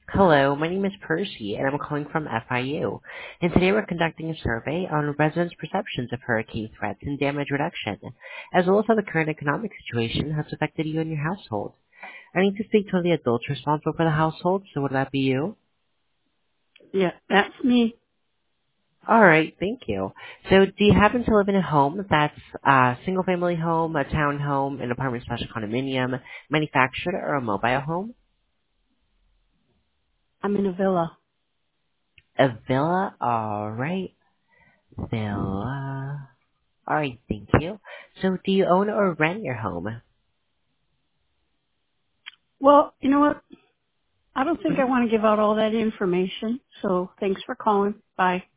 Hello, my name is Percy, and I'm calling from FIU. And today we're conducting a survey on residents' perceptions of hurricane threats and damage reduction, as well as how the current economic situation has affected you and your household. I need to speak to the adults responsible for the household, so would that be you? Yeah, that's me. All right, thank you. So do you happen to live in a home that's a single-family home, a townhome, an apartment/condominium, manufactured, or a mobile home? I'm in a villa. A villa? All right, villa. All right, thank you. So do you own or rent your home? Well, you know what? I don't think I Mhm. want to give out all that information. So thanks for calling. Bye.